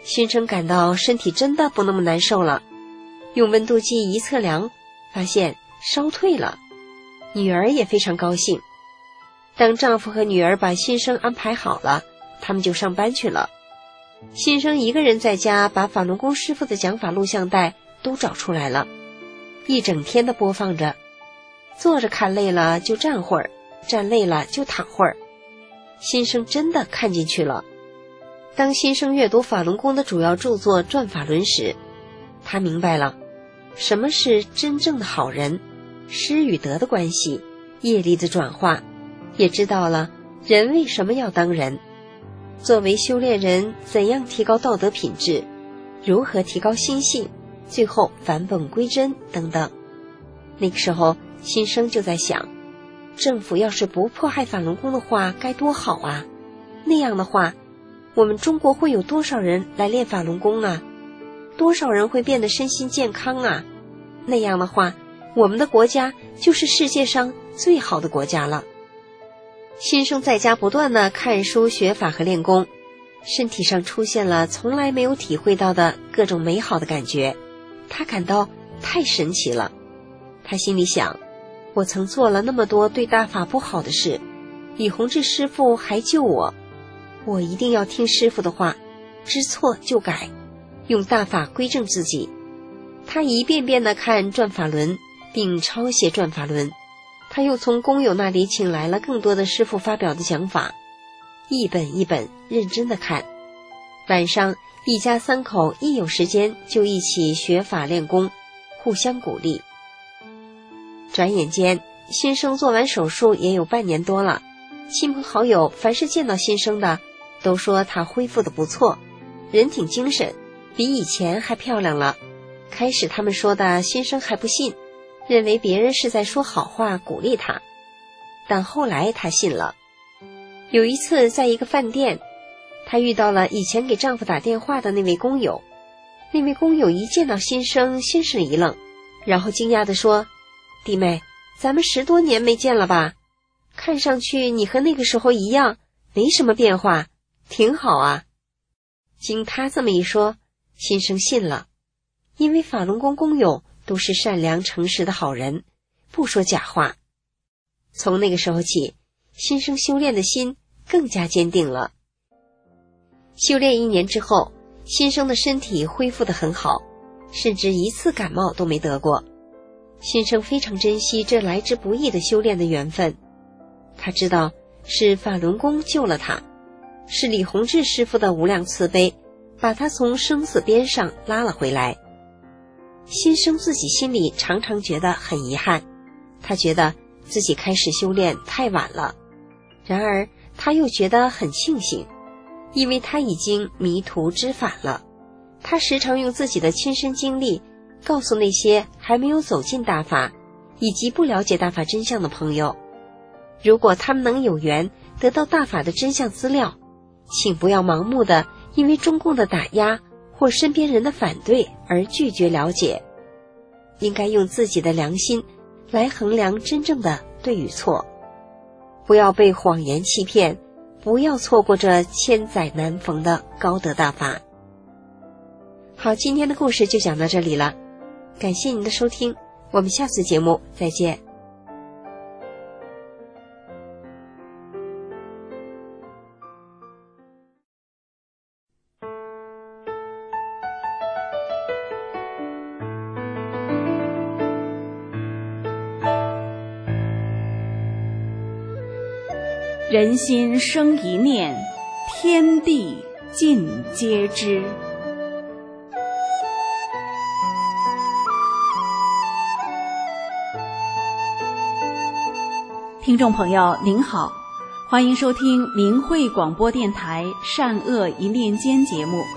新生感到身体真的不那么难受了，用温度计一测量，发现烧退了。女儿也非常高兴。当丈夫和女儿把新生安排好了，他们就上班去了。新生一个人在家把法轮功师傅的讲法录像带都找出来了，一整天的播放着，坐着看累了就站会儿，站累了就躺会儿。新生真的看进去了。当新生阅读法轮功的主要著作《转法轮》时，他明白了什么是真正的好人，失与得的关系，业力的转化，也知道了人为什么要当人，作为修炼人怎样提高道德品质，如何提高心性，最后返本归真等等。那个时候新生就在想，政府要是不迫害法轮功的话该多好啊，那样的话我们中国会有多少人来练法轮功啊，多少人会变得身心健康啊，那样的话我们的国家就是世界上最好的国家了。新生在家不断地看书学法和练功，身体上出现了从来没有体会到的各种美好的感觉，他感到太神奇了。他心里想，我曾做了那么多对大法不好的事，李洪志师父还救我，我一定要听师父的话，知错就改，用大法归正自己。他一遍遍地看转法轮，并抄写转法轮。他又从工友那里请来了更多的师父发表的讲法，一本一本认真地看。晚上一家三口一有时间就一起学法练功，互相鼓励。转眼间新生做完手术也有半年多了，亲朋好友凡是见到新生的都说他恢复得不错，人挺精神，比以前还漂亮了。开始他们说的新生还不信，认为别人是在说好话鼓励他，但后来他信了。有一次在一个饭店，她遇到了以前给丈夫打电话的那位工友。那位工友一见到新生先是一愣，然后惊讶地说，弟妹，咱们十多年没见了吧，看上去你和那个时候一样，没什么变化，挺好啊。经他这么一说，新生信了，因为法轮功工友都是善良诚实的好人，不说假话。从那个时候起，新生修炼的心更加坚定了。修炼一年之后，新生的身体恢复得很好，甚至一次感冒都没得过。新生非常珍惜这来之不易的修炼的缘分，他知道是法轮功救了他，是李洪志师傅的无量慈悲，把他从生死边上拉了回来。新生自己心里常常觉得很遗憾，他觉得自己开始修炼太晚了，然而他又觉得很庆幸，因为他已经迷途知返了。他时常用自己的亲身经历告诉那些还没有走进大法以及不了解大法真相的朋友，如果他们能有缘得到大法的真相资料，请不要盲目的因为中共的打压或身边人的反对而拒绝了解，应该用自己的良心来衡量真正的对与错，不要被谎言欺骗，不要错过这千载难逢的高德大法。好，今天的故事就讲到这里了，感谢您的收听，我们下次节目再见。 人心生一念，天地尽皆知。听众朋友您好，欢迎收听明慧广播电台善恶一念间节目。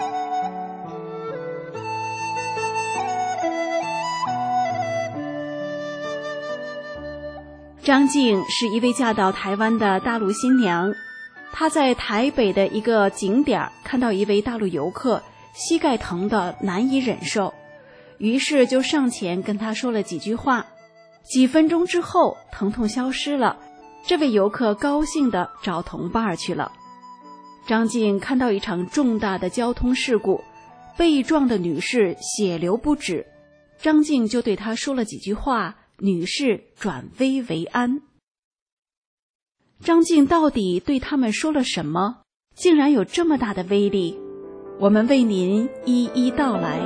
张静是一位嫁到台湾的大陆新娘，她在台北的一个景点看到一位大陆游客膝盖疼得难以忍受，于是就上前跟他说了几句话。几分钟之后，疼痛消失了，这位游客高兴地找同伴去了。张静看到一场重大的交通事故， 被撞的女士血流不止，张静就对她说了几句话，女士转危为安。张静到底对他们说了什么，竟然有这么大的威力？我们为您一一道来。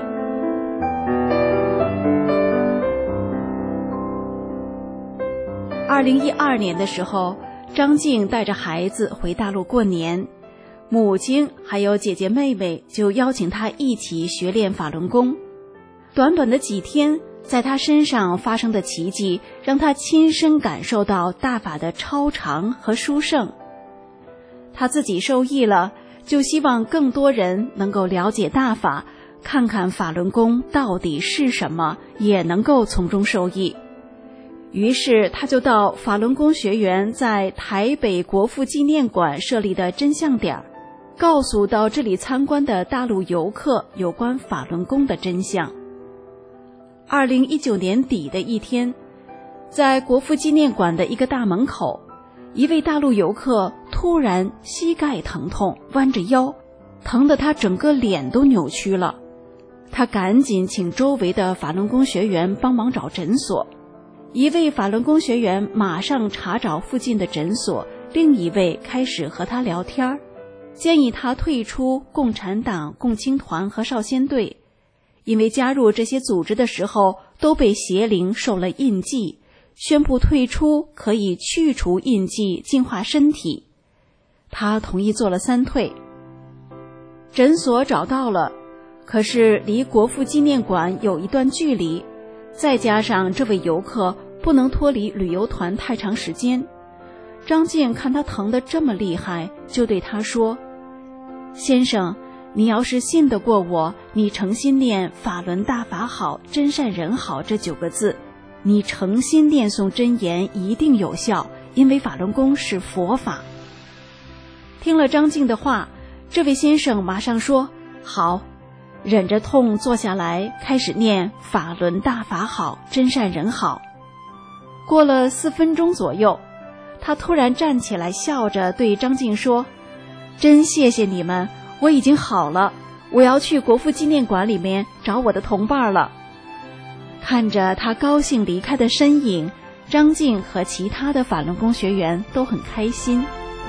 二零一二年的时候，张静带着孩子回大陆过年，母亲还有姐姐妹妹就邀请她一起学练法轮功。短短的几天，在她身上发生的奇迹，让她亲身感受到大法的超常和殊胜。她自己受益了，就希望更多人能够了解大法，看看法轮功到底是什么，也能够从中受益。于是他就到法轮功学员在台北国父纪念馆设立的真相点，告诉到这里参观的大陆游客有关法轮功的真相。二零一九年底的一天，在国父纪念馆的一个大门口，一位大陆游客突然膝盖疼痛，弯着腰，疼得他整个脸都扭曲了。他赶紧请周围的法轮功学员帮忙找诊所。一位法轮功学员马上查找附近的诊所，另一位开始和他聊天，建议他退出共产党、共青团和少先队，因为加入这些组织的时候都被邪灵受了印记，宣布退出可以去除印记，净化身体。他同意做了三退。诊所找到了，可是离国父纪念馆有一段距离，再加上这位游客不能脱离旅游团太长时间，张静看他疼得这么厉害，就对他说：先生，你要是信得过我，你诚心念法轮大法好，真善人好这九个字，你诚心念诵真言一定有效，因为法轮功是佛法。听了张静的话，这位先生马上说好，忍着痛坐下来，开始念法轮大法好，真善人好。过了四分钟左右，他突然站起来，笑着对张静说：真谢谢你们，我已经好了，我要去国父纪念馆里面找我的同伴了。看着他高兴离开的身影，张静和其他的法轮功学员都很开心。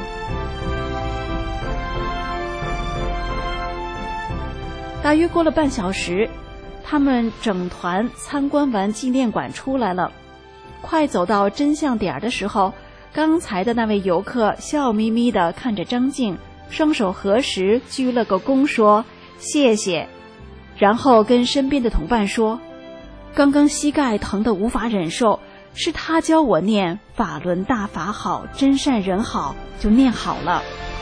大约过了半小时，他们整团参观完纪念馆出来了。快走到真相点的时候，刚才的那位游客笑眯眯地看着张静，双手合十，鞠了个躬说谢谢，然后跟身边的同伴说：刚刚膝盖疼得无法忍受，是他教我念法轮大法好，真善人好，就念好了。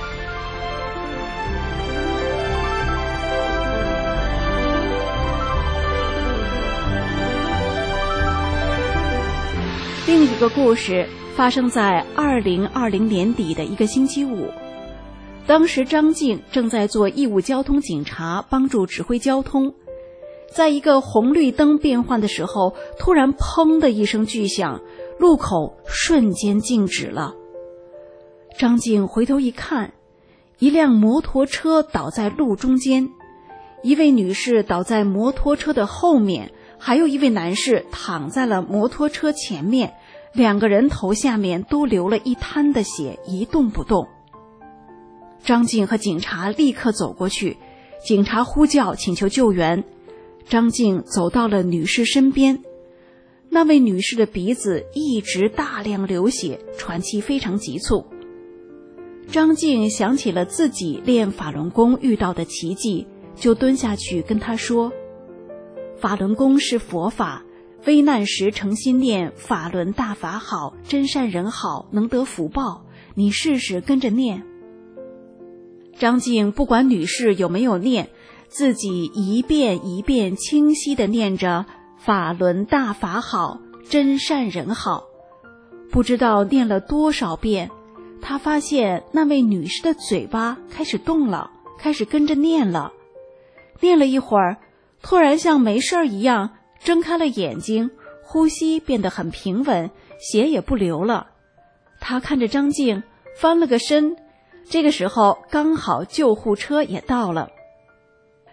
另一个故事发生在二零二零年底的一个星期五，当时张静正在做义务交通警察，帮助指挥交通。在一个红绿灯变换的时候，突然砰的一声巨响，路口瞬间静止了。张静回头一看，一辆摩托车倒在路中间，一位女士倒在摩托车的后面，还有一位男士躺在了摩托车前面，两个人头下面都流了一滩的血，一动不动。张静和警察立刻走过去，警察呼叫请求救援。张静走到了女士身边，那位女士的鼻子一直大量流血，喘气非常急促。张静想起了自己练法轮功遇到的奇迹，就蹲下去跟她说：法轮功是佛法，危难时诚心念法轮大法好，真善人好，能得福报，你试试跟着念。张静不管女士有没有念，自己一遍一遍清晰地念着法轮大法好，真善人好。不知道念了多少遍，他发现那位女士的嘴巴开始动了，开始跟着念了。念了一会儿，突然像没事儿一样睁开了眼睛，呼吸变得很平稳，血也不流了。他看着张静翻了个身，这个时候刚好救护车也到了。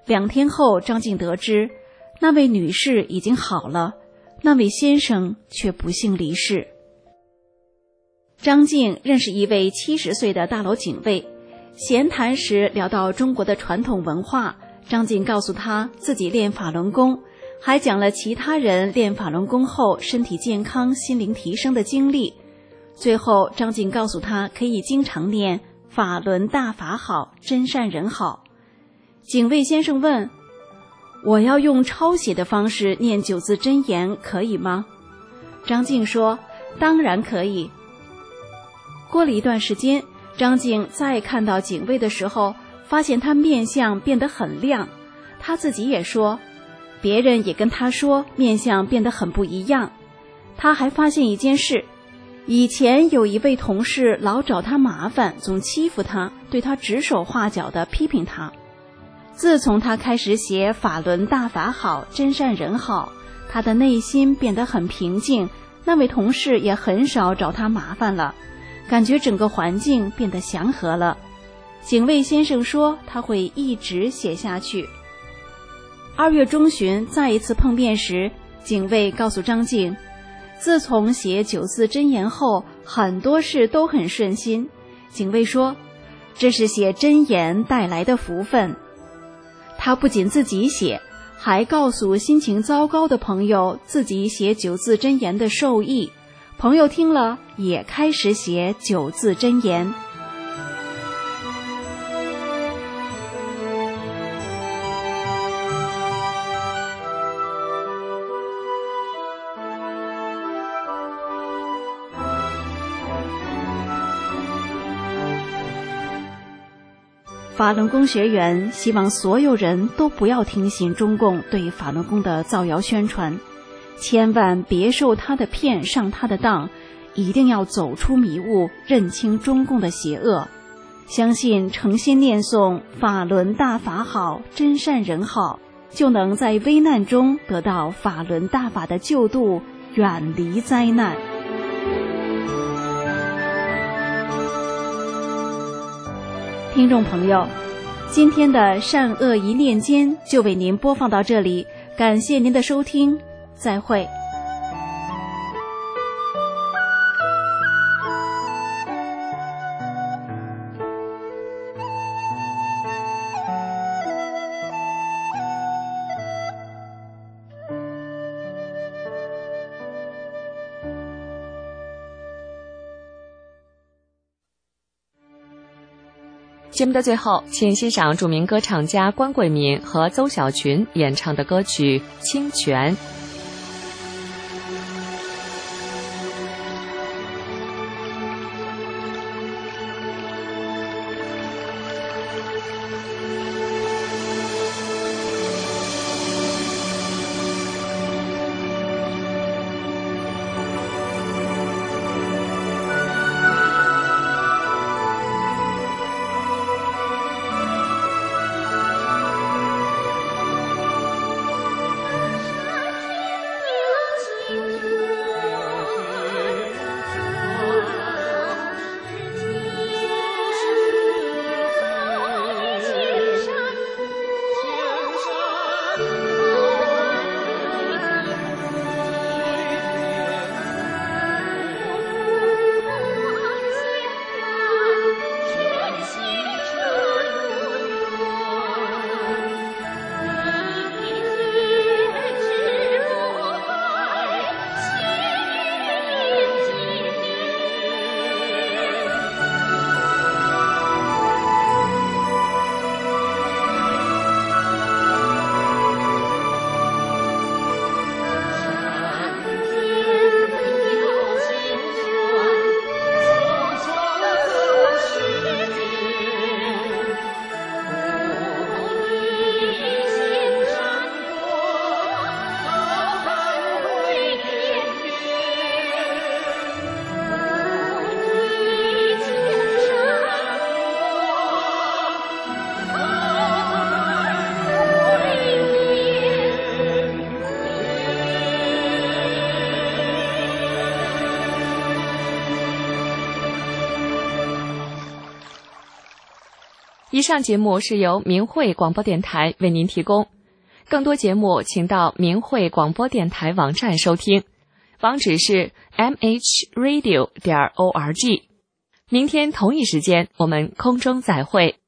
两天后，张静得知那位女士已经好了，那位先生却不幸离世。张静认识一位七十岁的大楼警卫，闲谈时聊到中国的传统文化，张静告诉他自己练法轮功，还讲了其他人练法轮功后身体健康、心灵提升的经历。最后，张静告诉他可以经常念法轮大法好，真善人好。警卫先生问，我要用抄写的方式念九字真言可以吗？张静说，当然可以。过了一段时间，张静再看到警卫的时候，发现他面相变得很亮。他自己也说，别人也跟他说面相变得很不一样。他还发现一件事，以前有一位同事老找他麻烦，总欺负他，对他指手画脚地批评他。自从他开始写法轮大法好，真善人好，他的内心变得很平静，那位同事也很少找他麻烦了，感觉整个环境变得祥和了。警卫先生说他会一直写下去。二月中旬再一次碰面时，警卫告诉张静，自从写九字真言后，很多事都很顺心。警卫说，这是写真言带来的福分。他不仅自己写，还告诉心情糟糕的朋友自己写九字真言的受益。朋友听了也开始写九字真言。法轮功学员希望所有人都不要听信中共对法轮功的造谣宣传，千万别受他的骗上他的当，一定要走出迷雾，认清中共的邪恶，相信诚心念诵法轮大法好，真善人好，就能在危难中得到法轮大法的救度，远离灾难。听众朋友，今天的善恶一念间就为您播放到这里，感谢您的收听，再会。 节目的最后，请欣赏著名歌唱家关桂敏和邹小群演唱的歌曲《清泉》。 山以上节目是由明慧广播电台为您提供，更多节目请到明慧广播电台网站收听，网址是 m h radio 点 org。明天同一时间我们空中再会。